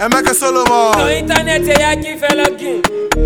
Emeka Solomon. No internet, ya ki fellow game.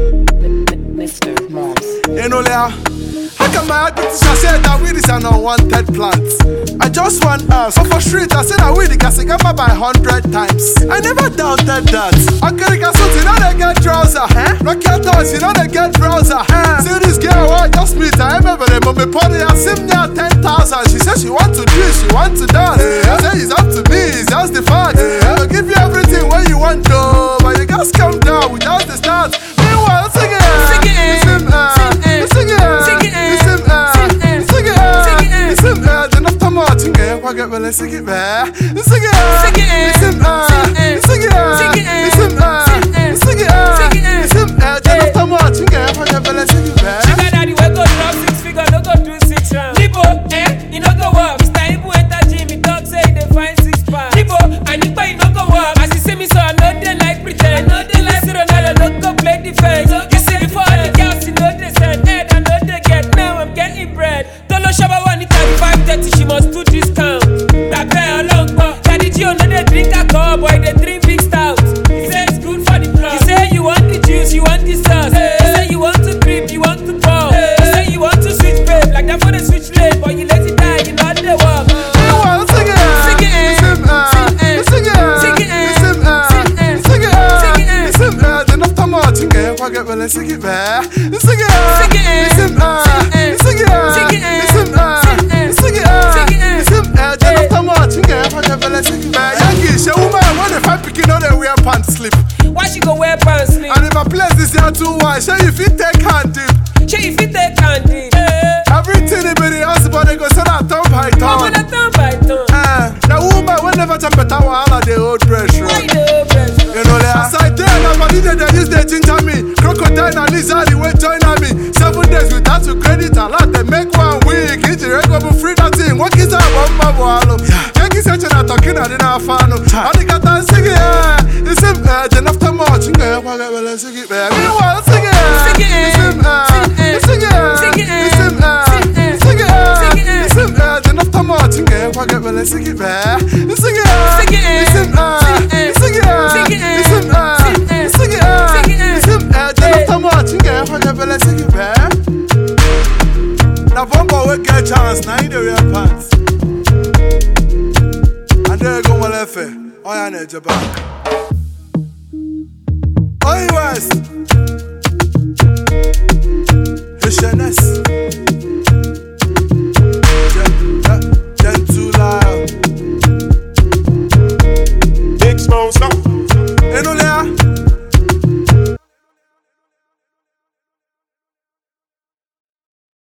Mr. Moms. You know, Leah, how come my teacher said that weed is an unwanted plant? I just want so for street, I said that weed is a by 100 times. I never doubted that. I can't get something, you know they get trouser. Rocket toys, you know they get browser. See this girl, I just meet her. I remember the moment party, I see me at 10,000. She said she want to do, she want to dance. I say it's up to me, it's just the fact. I'll give you everything when you want to, but you guys come down without the start. Meanwhile, sing it. Sing it. Sing it. Sing it. Sing it. Sing it. Sing it. Sing it. Then after more, sing it. What get well, sing it, man. Sing it. Sing it. Sing it. Sing it. Sing it. Sing it. Sing it. Sing it. Then after more, sing it. What get well, sing it, man. Sugar daddy, we go drop 6 figure, no go do 6 rounds. Nibo, you no go work. Mr. Ibu enter gym, he talk say they find 6 pounds. Nibo, and Nibo, you no go work. As you see me, so I know they like pretend. I know they like Ronaldo, no go play defense. You see before all the girls, you know they send head, I know they get. Now I'm getting bread. Tolo Shaba want it at 5:30, she must do discount. That bear along, but Daddy Gio know they drink alcohol, boy they drink big stout. He say it's good for the blood. You say you want the juice, you want the sauce. You say you want to creep, you want to ball. You say you want to switch babe, like that for the switch lane, but you lazy die, you know they walk. Sing it. Sing it. Sing it. Sing it. Sing it. Sing it. Sing it. Then after more, sing it. What get well, sing it, man. Sing it. Sing it. Sing it. Sing it. Sing it. Sing it. Sing it. Sing it. Then after more, sing it. What get well, sing it, man. Yankee, she woman, when the fine picking on they wear pants slip. Why she go wear pants sleep? And if I place this year too wide, say you fit take hand dip. She if it take candy. Everything in the house, but they go send a turn by I'm turn. gonna turn by turn. The woman will never jump at our all of the old pressure. Why the best? You know that as I tell nobody that they use the ginger me. Crocodile and lizard will join me. 7 days without to credit a lot. They make 1 week. It's a regular free that thing. What is that one mabalo? Yankee said you're not talking, I didn't have fun. I think I can sing it. It's him. Then after much, sing it. What will I sing it, baby? You want to sing it? Sing it. It's him. Sing it. Sing it. It's him. Sing it. It's him. Then after much, sing it. What will I sing it, baby? Sing it. Sing it. It's him. Sing it. Sing it. It's him. Sing it. It's him. Then after much, sing it. What will I sing it, baby? Now, Bumbo will get a chance. Now, he the real pants. And there you go, my left. Oh, yeah, need your back. Oh, yes. Richness.